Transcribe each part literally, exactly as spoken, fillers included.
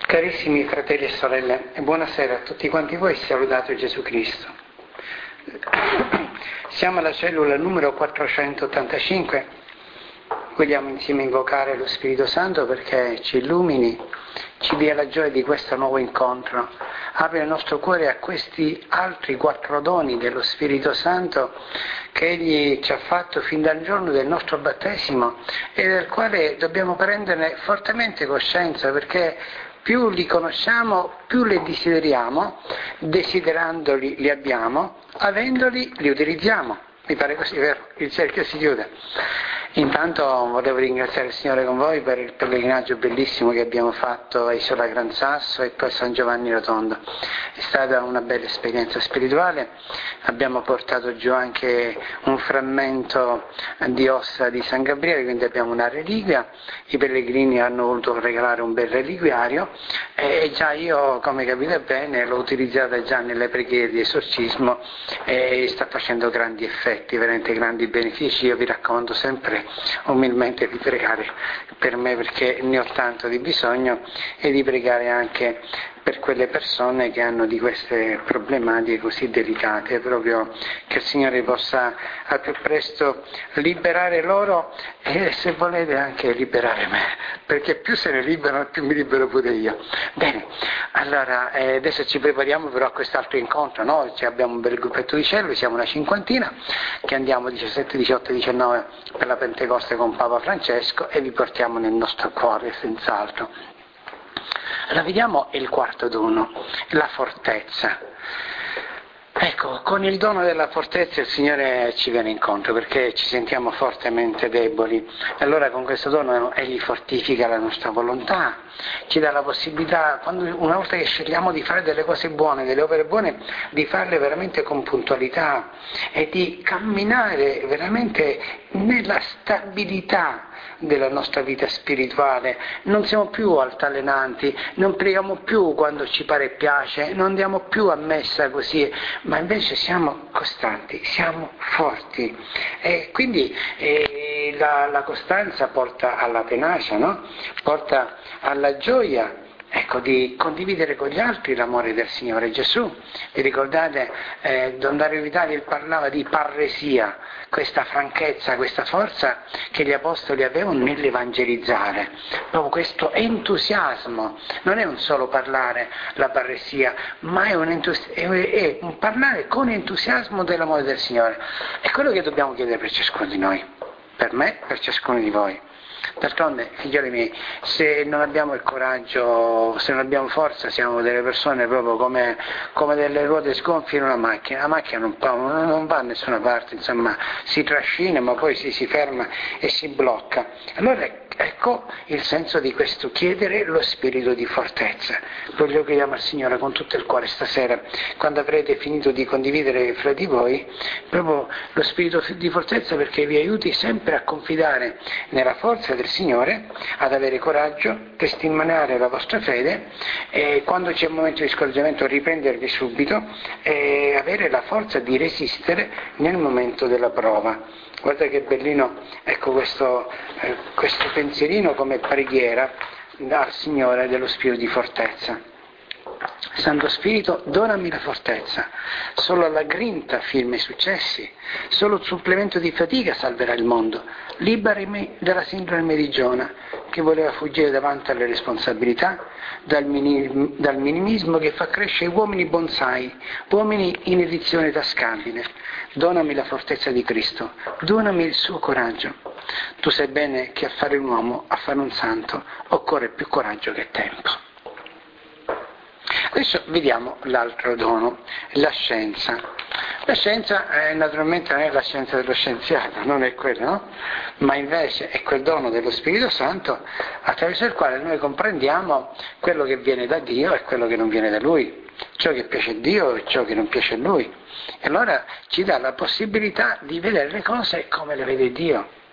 Carissimi fratelli e sorelle, buonasera a tutti quanti voi, salutate Gesù Cristo. Siamo alla cellula numero quattrocentottantacinque, vogliamo insieme invocare lo Spirito Santo perché ci illumini, ci dia la gioia di questo nuovo incontro, apre il nostro cuore a questi altri quattro doni dello Spirito Santo che Egli ci ha fatto fin dal giorno del nostro battesimo e del quale dobbiamo prenderne fortemente coscienza, perché più li conosciamo, più li desideriamo, desiderandoli li abbiamo, avendoli li utilizziamo. Mi pare così, vero? Il cerchio si chiude. Intanto volevo ringraziare il Signore con voi per il pellegrinaggio bellissimo che abbiamo fatto a Isola Gran Sasso e poi a San Giovanni Rotondo. È stata una bella esperienza spirituale, abbiamo portato giù anche un frammento di ossa di San Gabriele, quindi abbiamo una reliquia, i pellegrini hanno voluto regalare un bel reliquiario e già io, come capite bene, l'ho utilizzata già nelle preghiere di esorcismo e sta facendo grandi effetti, veramente grandi benefici. Io vi raccomando sempre umilmente di pregare per me perché ne ho tanto di bisogno e di pregare anche per quelle persone che hanno di queste problematiche così delicate, proprio che il Signore possa al più presto liberare loro e, se volete, anche liberare me, perché più se ne liberano più mi libero pure io. Bene, allora eh, adesso ci prepariamo però a quest'altro incontro, no? Cioè, abbiamo un bel gruppetto di cellule, siamo una cinquantina che andiamo diciassette, diciotto, diciannove per la Pentecoste con Papa Francesco e vi portiamo nel nostro cuore senz'altro. Allora vediamo il quarto dono, la fortezza. Ecco, con il dono della fortezza il Signore ci viene incontro perché ci sentiamo fortemente deboli. Allora con questo dono Egli fortifica la nostra volontà, ci dà la possibilità, quando, una volta che scegliamo di fare delle cose buone, delle opere buone, di farle veramente con puntualità e di camminare veramente nella stabilità della nostra vita spirituale. Non siamo più altalenanti, non preghiamo più quando ci pare e piace, non andiamo più a messa così, ma invece siamo costanti, siamo forti. E quindi eh, la, la costanza porta alla tenacia, no? Porta alla gioia, ecco, di condividere con gli altri l'amore del Signore Gesù. Vi ricordate, eh, Don Dario Vitali parlava di parresia, questa franchezza, questa forza che gli Apostoli avevano nell'evangelizzare, proprio questo entusiasmo. Non è un solo parlare la parresia, ma è un, entus- è, è un parlare con entusiasmo dell'amore del Signore. È quello che dobbiamo chiedere per ciascuno di noi, per me, per ciascuno di voi. D'altronde, figlioli miei, se non abbiamo il coraggio, se non abbiamo forza, siamo delle persone proprio come, come delle ruote sgonfie in una macchina. La macchina non, non va a nessuna parte, insomma, si trascina ma poi si, si ferma e si blocca. Allora ecco il senso di questo, chiedere lo spirito di fortezza. Lo chiediamo al Signore con tutto il cuore stasera, quando avrete finito di condividere fra di voi, proprio lo spirito di fortezza, perché vi aiuti sempre a confidare nella forza del Signore, ad avere coraggio, testimoniare la vostra fede e quando c'è un momento di scoraggiamento riprendervi subito e avere la forza di resistere nel momento della prova. Guarda che bellino, ecco questo, eh, questo pensierino come preghiera al Signore dello spirito di fortezza. Santo Spirito, donami la fortezza, solo alla grinta firma i successi, solo il supplemento di fatica salverà il mondo, liberami dalla sindrome meridiana che voleva fuggire davanti alle responsabilità, dal, mini, dal minimismo che fa crescere uomini bonsai, uomini in edizione tascabile. Donami la fortezza di Cristo, donami il suo coraggio. Tu sai bene che a fare un uomo, a fare un santo, occorre più coraggio che tempo. Adesso vediamo l'altro dono, la scienza. La scienza eh, naturalmente non è la scienza dello scienziato, non è quella, no? Ma invece è quel dono dello Spirito Santo attraverso il quale noi comprendiamo quello che viene da Dio e quello che non viene da Lui, ciò che piace a Dio e ciò che non piace a Lui. E allora ci dà la possibilità di vedere le cose come le vede Dio.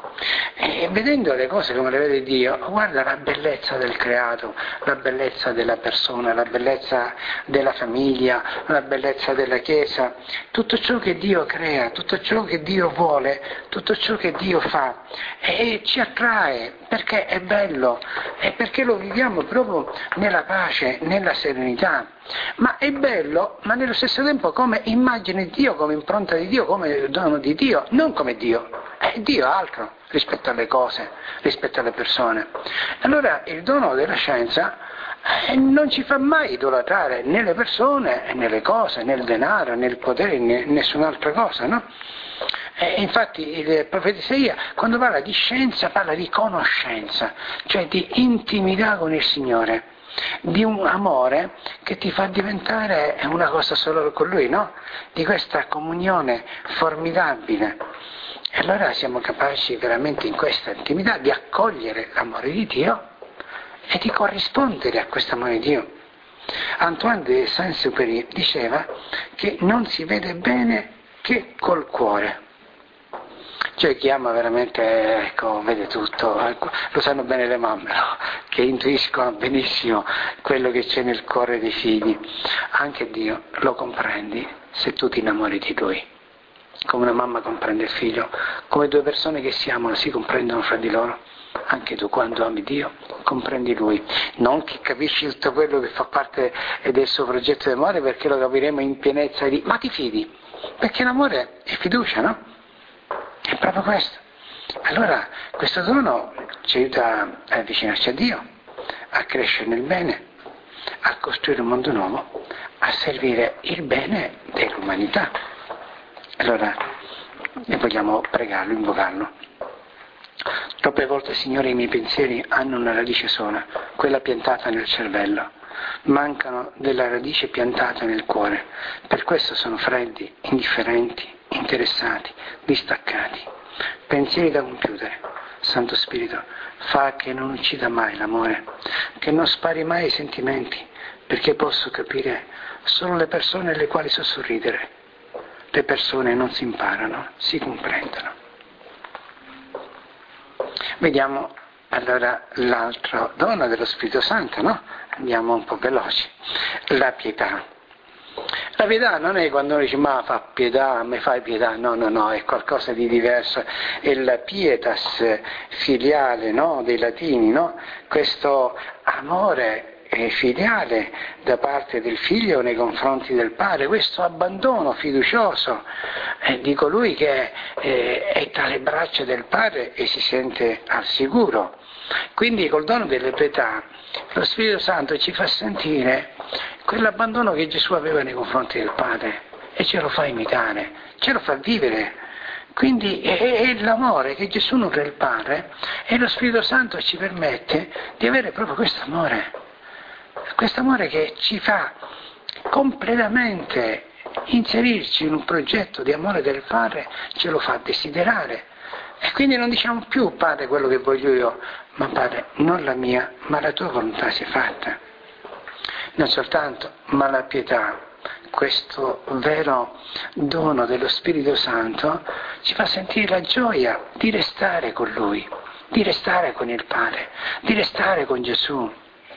E vedendo le cose come le vede Dio, guarda la bellezza del creato, la bellezza della persona, la bellezza della famiglia, la bellezza della Chiesa, tutto ciò che Dio crea, tutto ciò che Dio vuole, tutto ciò che Dio fa, e ci attrae perché è bello e perché lo viviamo proprio nella pace, nella serenità. Ma è bello, ma nello stesso tempo come immagine di Dio, come impronta di Dio, come dono di Dio, non come Dio. È Dio altro rispetto alle cose, rispetto alle persone. Allora il dono della scienza eh, non ci fa mai idolatrare né le persone, né le cose, né il denaro, né il potere, né nessun'altra cosa, no? E infatti il profeta Isaia, quando parla di scienza, parla di conoscenza, cioè di intimità con il Signore, di un amore che ti fa diventare una cosa solo con Lui, no? Di questa comunione formidabile. E allora siamo capaci veramente in questa intimità di accogliere l'amore di Dio e di corrispondere a questo amore di Dio. Antoine de Saint-Exupéry diceva che non si vede bene che col cuore. Cioè chi ama veramente, ecco, vede tutto, lo sanno bene le mamme, no? Che intuiscono benissimo quello che c'è nel cuore dei figli. Anche Dio lo comprendi se tu ti innamori di Lui. Come una mamma comprende il figlio, come due persone che si amano si comprendono fra di loro. Anche tu quando ami Dio comprendi Lui, non che capisci tutto quello che fa parte del suo progetto di amore, perché lo capiremo in pienezza di... ma ti fidi, perché l'amore è fiducia, no? È proprio questo. Allora questo dono ci aiuta a avvicinarci a Dio, a crescere nel bene, a costruire un mondo nuovo, a servire il bene dell'umanità. Allora ne vogliamo pregarlo, invocarlo. Troppe volte, Signore, i miei pensieri hanno una radice sola, quella piantata nel cervello. Mancano della radice piantata nel cuore. Per questo sono freddi, indifferenti, interessati, distaccati. Pensieri da compiutere. Santo Spirito, fa che non uccida mai l'amore, che non spari mai i sentimenti, perché posso capire solo le persone alle quali so sorridere. Le persone non si imparano, si comprendono. Vediamo allora l'altro dono dello Spirito Santo, no? Andiamo un po' veloci. La pietà. La pietà non è quando uno dice ma fa pietà, mi fai pietà, no, no, no, è qualcosa di diverso. È il pietas filiale, no? Dei latini, no? Questo amore filiale da parte del figlio nei confronti del padre, questo abbandono fiducioso eh, di colui che eh, è tra le braccia del padre e si sente al sicuro. Quindi col dono delle pietà lo Spirito Santo ci fa sentire quell'abbandono che Gesù aveva nei confronti del padre e ce lo fa imitare, ce lo fa vivere. Quindi è, è l'amore che Gesù nutre il padre e lo Spirito Santo ci permette di avere proprio questo amore. Questo amore che ci fa completamente inserirci in un progetto di amore del Padre, ce lo fa desiderare. E quindi non diciamo più, Padre, quello che voglio io, ma Padre, non la mia, ma la tua volontà sia fatta. Non soltanto, ma la pietà, questo vero dono dello Spirito Santo, ci fa sentire la gioia di restare con Lui, di restare con il Padre, di restare con Gesù.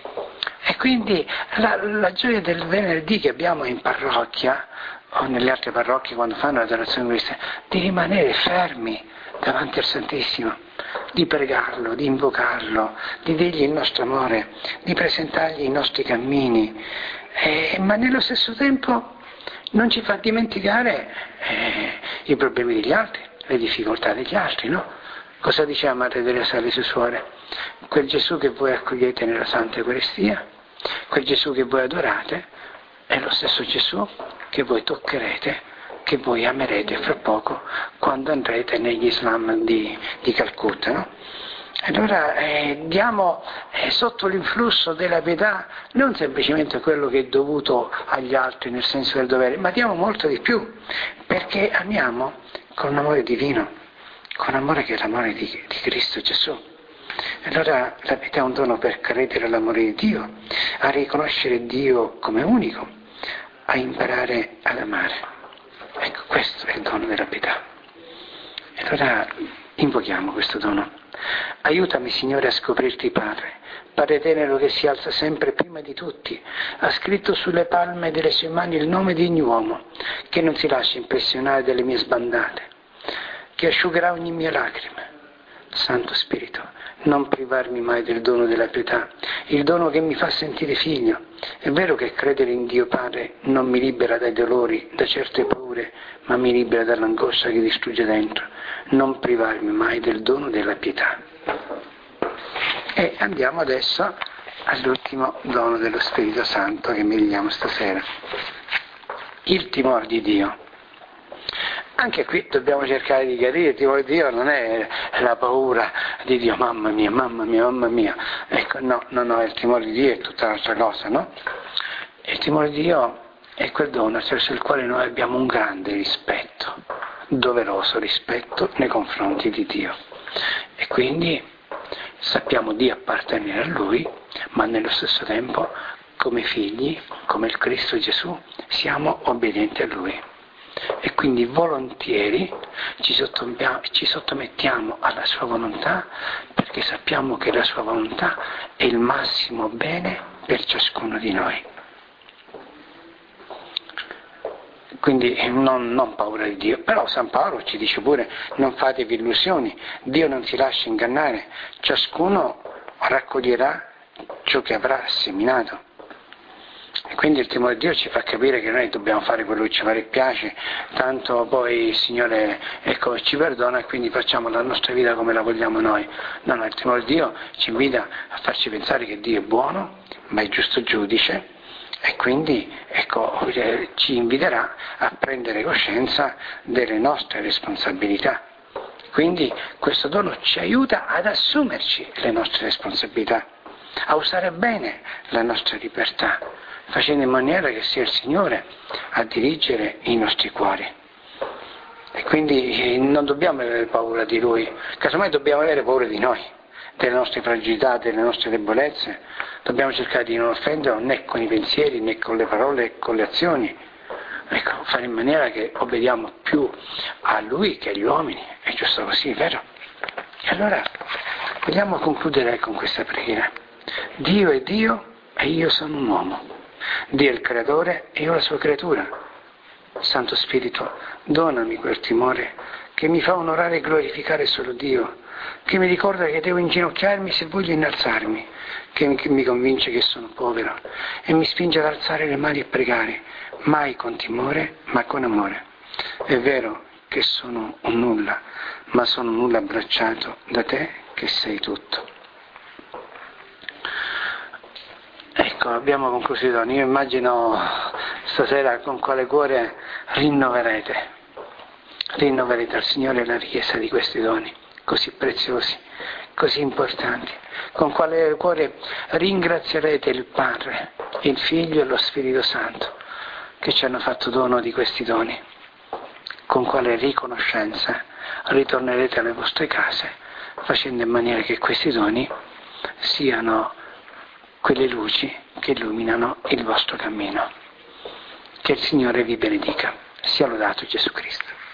E quindi la, la gioia del venerdì che abbiamo in parrocchia, o nelle altre parrocchie quando fanno l'adorazione cristiana, di rimanere fermi davanti al Santissimo, di pregarlo, di invocarlo, di dirgli il nostro amore, di presentargli i nostri cammini, eh, ma nello stesso tempo non ci fa dimenticare eh, i problemi degli altri, le difficoltà degli altri, no? Cosa dice la Madre Teresa alle sue suore? Quel Gesù che voi accogliete nella Santa Eucaristia, quel Gesù che voi adorate, è lo stesso Gesù che voi toccherete, che voi amerete fra poco quando andrete negli slam di, di Calcutta, no? Allora eh, diamo eh, sotto l'influsso della pietà non semplicemente quello che è dovuto agli altri nel senso del dovere, ma diamo molto di più, perché amiamo con un amore divino, con amore che è l'amore di, di Cristo Gesù. Allora la pietà è un dono per credere all'amore di Dio, a riconoscere Dio come unico, a imparare ad amare. Ecco, questo è il dono della pietà. Allora Invochiamo questo dono. Aiutami, Signore, a scoprirti Padre, Padre tenero che si alza sempre prima di tutti, ha scritto sulle palme delle sue mani il nome di ogni uomo, che non si lascia impressionare dalle mie sbandate, che asciugherà ogni mia lacrima. Santo Spirito, non privarmi mai del dono della pietà, il dono che mi fa sentire figlio. È vero che credere in Dio Padre non mi libera dai dolori, da certe paure, ma mi libera dall'angoscia che distrugge dentro. Non privarmi mai del dono della pietà. E andiamo adesso all'ultimo dono dello Spirito Santo che meditiamo stasera. Il timore di Dio. Anche qui dobbiamo cercare di chiarire, il timore di Dio non è la paura di Dio, mamma mia, mamma mia, mamma mia. Ecco, no, no, no, il timore di Dio è tutta un'altra cosa, no? Il timore di Dio è quel dono attraverso il quale noi abbiamo un grande rispetto, doveroso rispetto nei confronti di Dio. E quindi sappiamo di appartenere a Lui, ma nello stesso tempo, come figli, come il Cristo Gesù, siamo obbedienti a Lui. E quindi volentieri ci ci sottomettiamo alla sua volontà, perché sappiamo che la sua volontà è il massimo bene per ciascuno di noi. Quindi non, non paura di Dio, però San Paolo ci dice pure: non fatevi illusioni, Dio non si lascia ingannare, ciascuno raccoglierà ciò che avrà seminato. E quindi il timore di Dio ci fa capire che noi dobbiamo fare quello che ci pare e piace, tanto poi il Signore, ecco, ci perdona e quindi facciamo la nostra vita come la vogliamo noi. No, no, il timore di Dio ci invita a farci pensare che Dio è buono, ma è giusto giudice, e quindi ecco, ci inviterà a prendere coscienza delle nostre responsabilità. Quindi questo dono ci aiuta ad assumerci le nostre responsabilità, a usare bene la nostra libertà, facendo in maniera che sia il Signore a dirigere i nostri cuori. E quindi non dobbiamo avere paura di Lui, casomai dobbiamo avere paura di noi, delle nostre fragilità, delle nostre debolezze. Dobbiamo cercare di non offenderlo né con i pensieri, né con le parole, né con le azioni. Ecco, fare in maniera che obbediamo più a Lui che agli uomini. È giusto così, vero? E allora vogliamo concludere con questa preghiera. Dio è Dio e io sono un uomo. Dio è il creatore e io la sua creatura. Santo Spirito, donami quel timore che mi fa onorare e glorificare solo Dio, che mi ricorda che devo inginocchiarmi se voglio innalzarmi, che mi convince che sono povero e mi spinge ad alzare le mani e pregare, mai con timore ma con amore. È vero che sono un nulla, ma sono nulla abbracciato da te che sei tutto. Ecco, abbiamo concluso i doni. Io immagino stasera con quale cuore rinnoverete, rinnoverete al Signore la richiesta di questi doni così preziosi, così importanti. Con quale cuore ringrazierete il Padre, il Figlio e lo Spirito Santo che ci hanno fatto dono di questi doni. Con quale riconoscenza ritornerete alle vostre case, facendo in maniera che questi doni siano quelle luci che illuminano il vostro cammino. Che il Signore vi benedica. Sia lodato Gesù Cristo.